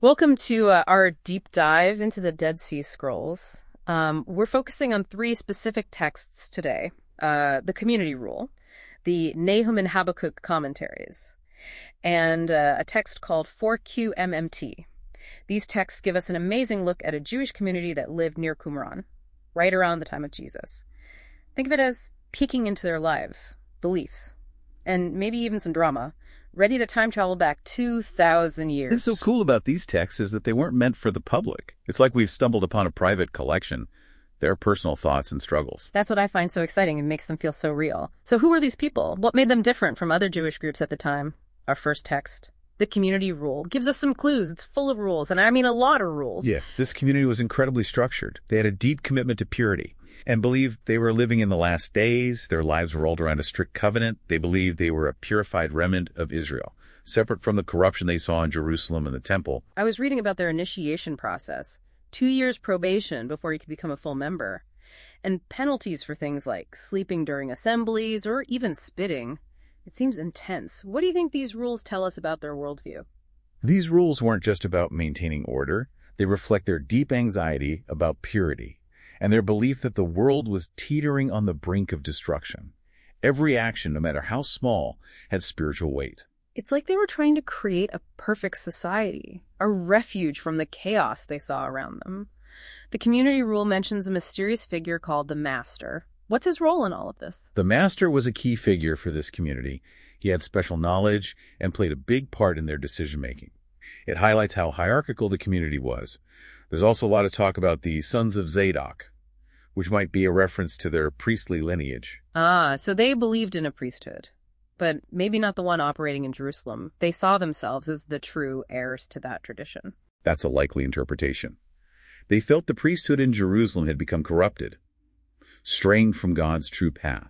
Welcome to our deep dive into the Dead Sea Scrolls. We're focusing on three specific texts today. The Community Rule, the Nahum and Habakkuk commentaries, and a text called 4QMMT. These texts give us an amazing look at a Jewish community that lived near Qumran, right around the time of Jesus. Think of it as peeking into their lives, beliefs, and maybe even some drama, ready to time travel back 2,000 years. What's so cool about these texts is that they weren't meant for the public. It's like we've stumbled upon a private collection, their personal thoughts and struggles. That's what I find so exciting and makes them feel so real. So who are these people? What made them different from other Jewish groups at the time? Our first text, the Community Rule, gives us some clues. It's full of rules, and I mean a lot of rules. Yeah, this community was incredibly structured. They had a deep commitment to purity and believed they were living in the last days. Their lives rolled around a strict covenant. They believed they were a purified remnant of Israel, separate from the corruption they saw in Jerusalem and the temple. I was reading about their initiation process. 2 years probation before you could become a full member. And penalties for things like sleeping during assemblies or even spitting. It seems intense. What do you think these rules tell us about their worldview? These rules weren't just about maintaining order. They reflect their deep anxiety about purity and their belief that the world was teetering on the brink of destruction. Every action, no matter how small, had spiritual weight. It's like they were trying to create a perfect society, a refuge from the chaos they saw around them. The Community Rule mentions a mysterious figure called the Master. What's his role in all of this? The Master was a key figure for this community. He had special knowledge and played a big part in their decision-making. It highlights how hierarchical the community was. There's also a lot of talk about the sons of Zadok, which might be a reference to their priestly lineage. Ah, so they believed in a priesthood, but maybe not the one operating in Jerusalem. They saw themselves as the true heirs to that tradition. That's a likely interpretation. They felt the priesthood in Jerusalem had become corrupted, straying from God's true path.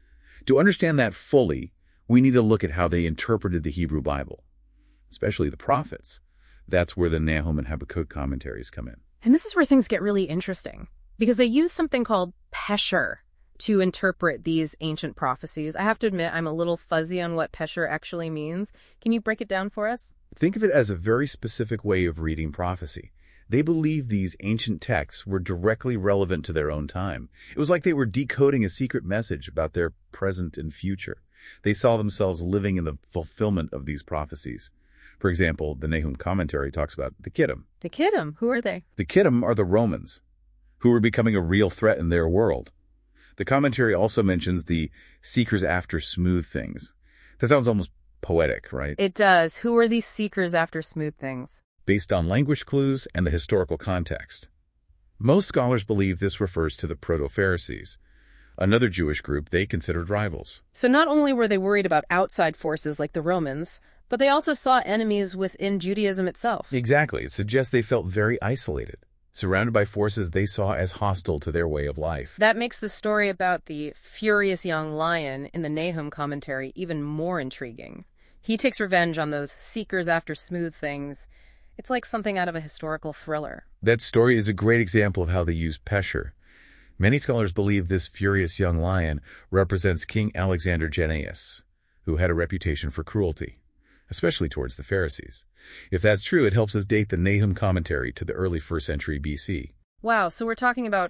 To understand that fully, we need to look at how they interpreted the Hebrew Bible, especially the prophets. That's where the Nahum and Habakkuk commentaries come in. And this is where things get really interesting, because they use something called pesher to interpret these ancient prophecies. I have to admit, I'm a little fuzzy on what pesher actually means. Can you break it down for us? Think of it as a very specific way of reading prophecy. They believed these ancient texts were directly relevant to their own time. It was like they were decoding a secret message about their present and future. They saw themselves living in the fulfillment of these prophecies. For example, the Nahum commentary talks about the Kittim. The Kittim, who are they? The Kittim are the Romans, who were becoming a real threat in their world. The commentary also mentions the seekers after smooth things. That sounds almost poetic, right? It does. Who are these seekers after smooth things? Based on language clues and the historical context. Most scholars believe this refers to the Proto-Pharisees, another Jewish group they considered rivals. So not only were they worried about outside forces like the Romans, but they also saw enemies within Judaism itself. Exactly. It suggests they felt very isolated, surrounded by forces they saw as hostile to their way of life. That makes the story about the furious young lion in the Nahum commentary even more intriguing. He takes revenge on those seekers after smooth things. It's like something out of a historical thriller. That story is a great example of how they use pesher. Many scholars believe this furious young lion represents King Alexander Jannaeus, who had a reputation for cruelty, especially towards the Pharisees. If that's true, it helps us date the Nahum commentary to the early 1st century BC. Wow, so we're talking about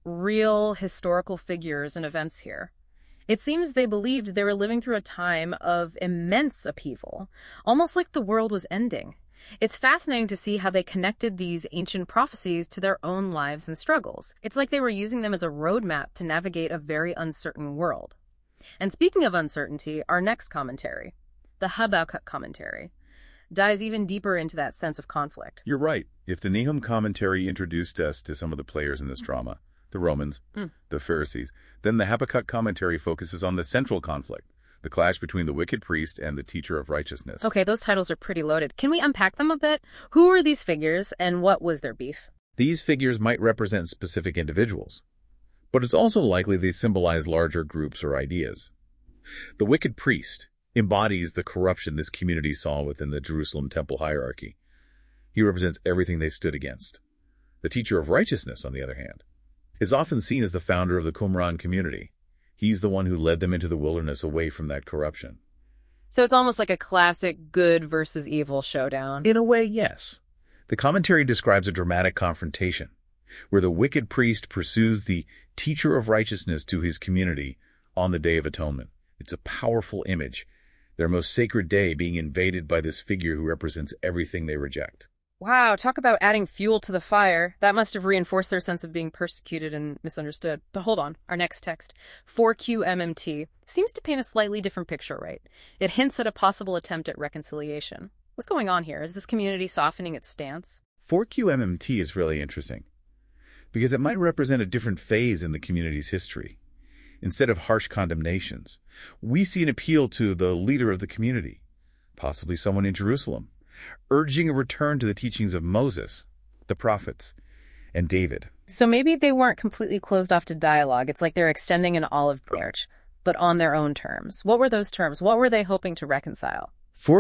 real historical figures and events here. It seems they believed they were living through a time of immense upheaval, almost like the world was ending. It's fascinating to see how they connected these ancient prophecies to their own lives and struggles. It's like they were using them as a roadmap to navigate a very uncertain world. And speaking of uncertainty, our next commentary, the Habakkuk commentary, dives even deeper into that sense of conflict. You're right. If the Nahum commentary introduced us to some of the players in this drama, the Romans, the Pharisees, then the Habakkuk commentary focuses on the central conflict, the clash between the wicked priest and the teacher of righteousness. Okay, those titles are pretty loaded. Can we unpack them a bit? Who are these figures and what was their beef? These figures might represent specific individuals, but it's also likely they symbolize larger groups or ideas. The wicked priest embodies the corruption this community saw within the Jerusalem temple hierarchy. He represents everything they stood against. The teacher of righteousness, on the other hand, is often seen as the founder of the Qumran community. He's the one who led them into the wilderness away from that corruption. So it's almost like a classic good versus evil showdown. In a way, yes. The commentary describes a dramatic confrontation where the wicked priest pursues the teacher of righteousness to his community on the Day of Atonement. It's a powerful image, their most sacred day being invaded by this figure who represents everything they reject. Wow, talk about adding fuel to the fire. That must have reinforced their sense of being persecuted and misunderstood. But hold on, our next text, 4QMMT, seems to paint a slightly different picture, right? It hints at a possible attempt at reconciliation. What's going on here? Is this community softening its stance? 4QMMT is really interesting because it might represent a different phase in the community's history. Instead of harsh condemnations, we see an appeal to the leader of the community, possibly someone in Jerusalem, urging a return to the teachings of Moses, the prophets, and David. So maybe they weren't completely closed off to dialogue. It's like they're extending an olive branch, but on their own terms. What were those terms? What were they hoping to reconcile?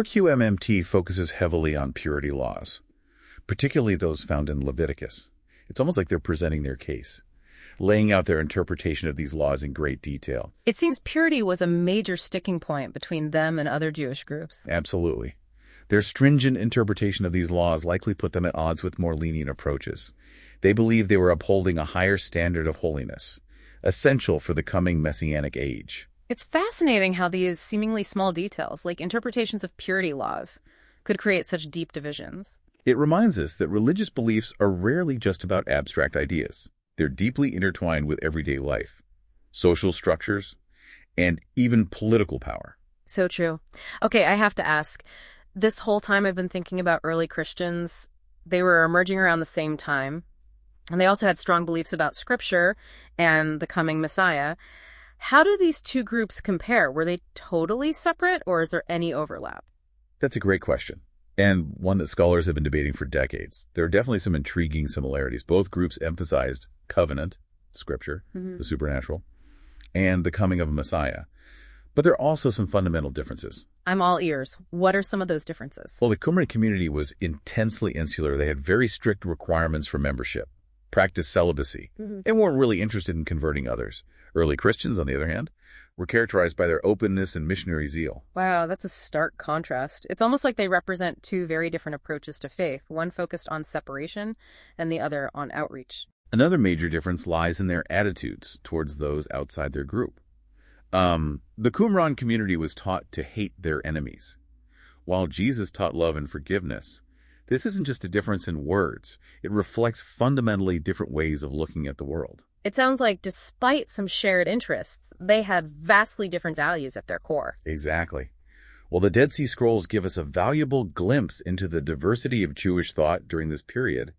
4QMMT focuses heavily on purity laws, particularly those found in Leviticus. It's almost like they're presenting their case, laying out their interpretation of these laws in great detail. It seems purity was a major sticking point between them and other Jewish groups. Absolutely. Their stringent interpretation of these laws likely put them at odds with more lenient approaches. They believed they were upholding a higher standard of holiness, essential for the coming Messianic age. It's fascinating how these seemingly small details, like interpretations of purity laws, could create such deep divisions. It reminds us that religious beliefs are rarely just about abstract ideas. They're deeply intertwined with everyday life, social structures, and even political power. So true. Okay, I have to ask. This whole time I've been thinking about early Christians. They were emerging around the same time, and they also had strong beliefs about Scripture and the coming Messiah. How do these two groups compare? Were they totally separate, or is there any overlap? That's a great question, and one that scholars have been debating for decades. There are definitely some intriguing similarities. Both groups emphasized covenant, Scripture, the supernatural, and the coming of a Messiah. But there are also some fundamental differences. I'm all ears. What are some of those differences? Well, the Qumran community was intensely insular. They had very strict requirements for membership, practiced celibacy, and weren't really interested in converting others. Early Christians, on the other hand, were characterized by their openness and missionary zeal. Wow, that's a stark contrast. It's almost like they represent two very different approaches to faith, one focused on separation and the other on outreach. Another major difference lies in their attitudes towards those outside their group. The Qumran community was taught to hate their enemies, while Jesus taught love and forgiveness. This isn't just a difference in words. It reflects fundamentally different ways of looking at the world. It sounds like despite some shared interests, they had vastly different values at their core. Exactly. Well, the Dead Sea Scrolls give us a valuable glimpse into the diversity of Jewish thought during this period.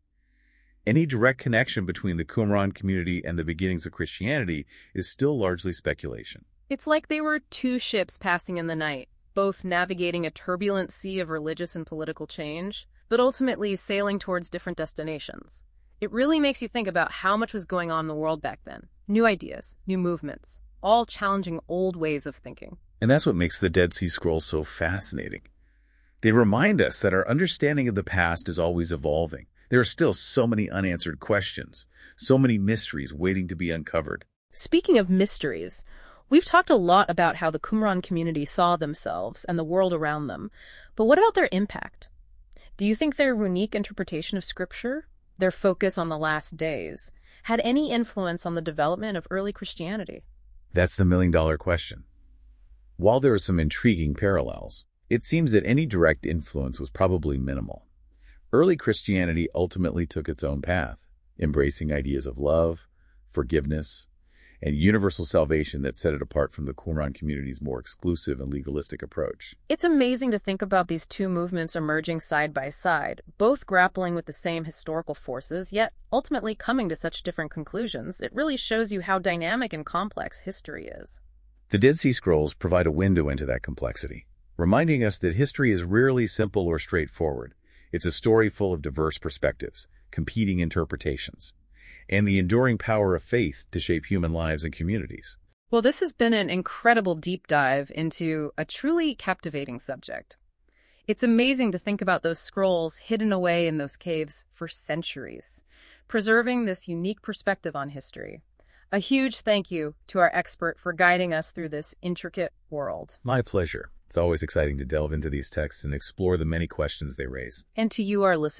Any direct connection between the Qumran community and the beginnings of Christianity is still largely speculation. It's like they were two ships passing in the night, both navigating a turbulent sea of religious and political change, but ultimately sailing towards different destinations. It really makes you think about how much was going on in the world back then. New ideas, new movements, all challenging old ways of thinking. And that's what makes the Dead Sea Scrolls so fascinating. They remind us that our understanding of the past is always evolving. There are still so many unanswered questions, so many mysteries waiting to be uncovered. Speaking of mysteries, we've talked a lot about how the Qumran community saw themselves and the world around them, but what about their impact? Do you think their unique interpretation of Scripture, their focus on the last days, had any influence on the development of early Christianity? That's the million-dollar question. While there are some intriguing parallels, it seems that any direct influence was probably minimal. Early Christianity ultimately took its own path, embracing ideas of love, forgiveness, and universal salvation that set it apart from the Qumran community's more exclusive and legalistic approach. It's amazing to think about these two movements emerging side by side, both grappling with the same historical forces, yet ultimately coming to such different conclusions. It really shows you how dynamic and complex history is. The Dead Sea Scrolls provide a window into that complexity, reminding us that history is rarely simple or straightforward. It's a story full of diverse perspectives, competing interpretations, and the enduring power of faith to shape human lives and communities. Well, this has been an incredible deep dive into a truly captivating subject. It's amazing to think about those scrolls hidden away in those caves for centuries, preserving this unique perspective on history. A huge thank you to our expert for guiding us through this intricate world. My pleasure. It's always exciting to delve into these texts and explore the many questions they raise. And to you, our listener,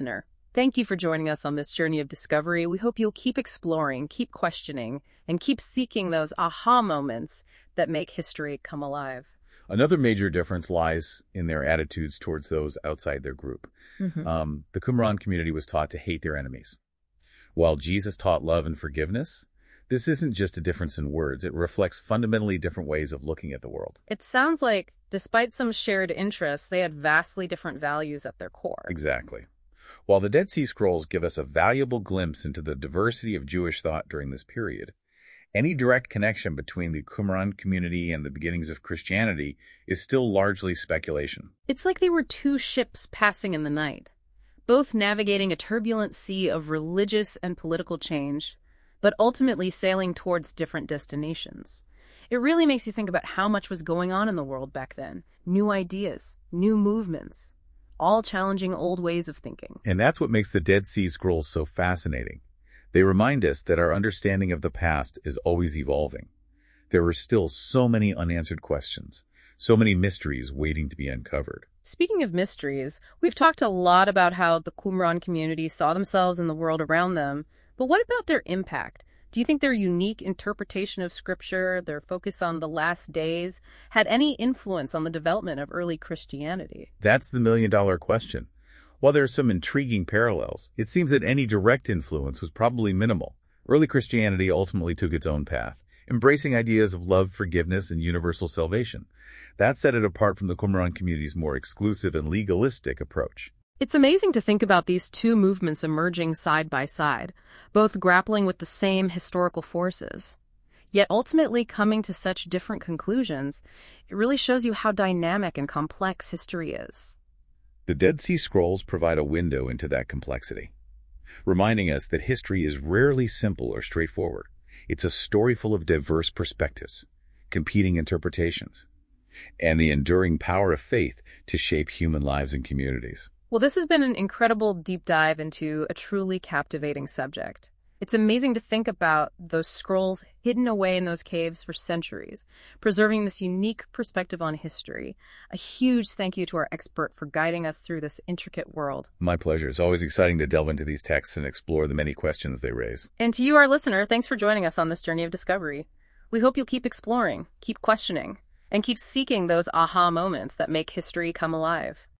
Thank you for joining us on this journey of discovery. We hope you'll keep exploring, keep questioning, and keep seeking those aha moments that make history come alive. Another major difference lies in their attitudes towards those outside their group. The Qumran community was taught to hate their enemies. While Jesus taught love and forgiveness, this isn't just a difference in words. It reflects fundamentally different ways of looking at the world. It sounds like, despite some shared interests, they had vastly different values at their core. Exactly. While the Dead Sea Scrolls give us a valuable glimpse into the diversity of Jewish thought during this period, any direct connection between the Qumran community and the beginnings of Christianity is still largely speculation. It's like they were two ships passing in the night, both navigating a turbulent sea of religious and political change, but ultimately sailing towards different destinations. It really makes you think about how much was going on in the world back then. New ideas, new movements, all challenging old ways of thinking. And that's what makes the Dead Sea Scrolls so fascinating. They remind us that our understanding of the past is always evolving. There are still so many unanswered questions, so many mysteries waiting to be uncovered. Speaking of mysteries, we've talked a lot about how the Qumran community saw themselves in the world around them, but what about their impact? Do you think their unique interpretation of Scripture, their focus on the last days, had any influence on the development of early Christianity? That's the million-dollar question. While there are some intriguing parallels, it seems that any direct influence was probably minimal. Early Christianity ultimately took its own path, embracing ideas of love, forgiveness, and universal salvation. That set it apart from the Qumran community's more exclusive and legalistic approach. It's amazing to think about these two movements emerging side by side, both grappling with the same historical forces, yet ultimately coming to such different conclusions. It really shows you how dynamic and complex history is. The Dead Sea Scrolls provide a window into that complexity, reminding us that history is rarely simple or straightforward. It's a story full of diverse perspectives, competing interpretations, and the enduring power of faith to shape human lives and communities. Well, this has been an incredible deep dive into a truly captivating subject. It's amazing to think about those scrolls hidden away in those caves for centuries, preserving this unique perspective on history. A huge thank you to our expert for guiding us through this intricate world. My pleasure. It's always exciting to delve into these texts and explore the many questions they raise. And to you, our listener, thanks for joining us on this journey of discovery. We hope you'll keep exploring, keep questioning, and keep seeking those aha moments that make history come alive.